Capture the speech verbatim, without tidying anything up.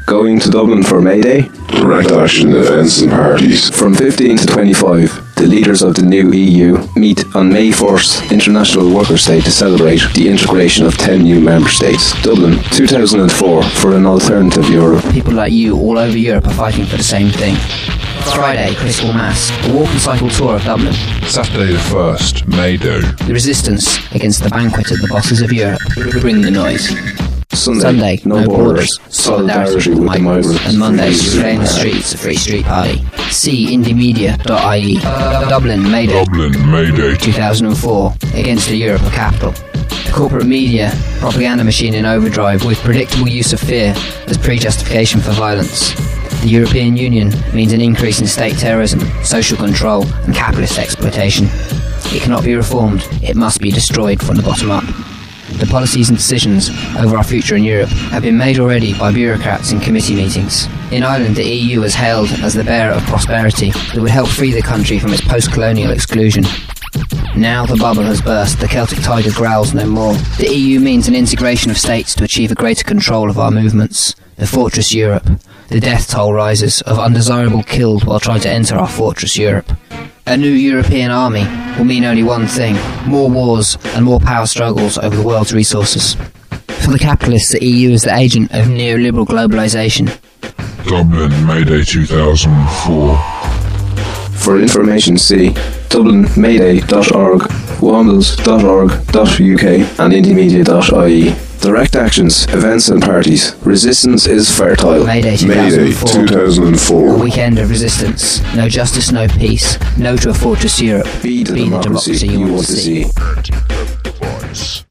Going to Dublin for May Day? Direct action events and parties. From fifteen to twenty-five, the leaders of the new E U meet on May first, International Workers' Day, to celebrate the integration of ten new member states. Dublin, two thousand four, for an alternative Europe. People like you all over Europe are fighting for the same thing. Friday, Critical Mass, a walk and cycle tour of Dublin. Saturday the first, May Day. The resistance against the banquet of the bosses of Europe. Bring the noise. Sunday, Sunday, no, no borders, borders, solidarity, solidarity with with the the migrants. migrants. And Monday, Ukraine the streets, a free street party. See indie media dot I E. Dublin, May Day. Dublin, May Day. two thousand four, against a Europe of capital. The corporate media, propaganda machine in overdrive with predictable use of fear as pre-justification for violence. The European Union means an increase in state terrorism, social control and capitalist exploitation. It cannot be reformed, it must be destroyed from the bottom up. The policies and decisions over our future in Europe have been made already by bureaucrats in committee meetings. In Ireland, the E U is hailed as the bearer of prosperity that would help free the country from its post-colonial exclusion. Now the bubble has burst, the Celtic tiger growls no more. The E U means an integration of states to achieve a greater control of our movements. The Fortress Europe. The death toll rises of undesirable killed while trying to enter our Fortress Europe. A new European army will mean only one thing: more wars and more power struggles over the world's resources. For the capitalists, the E U is the agent of neoliberal globalisation. Dublin, May Day two thousand four. For information, see dublin mayday dot org, wandels dot org dot U K and indie media dot I E. Direct actions, events and parties. Resistance is fertile. May Day May Day two thousand A four. weekend of resistance. No justice, no peace. No to a Fortress Europe. Be the, Be the democracy, democracy you want to see. Voice.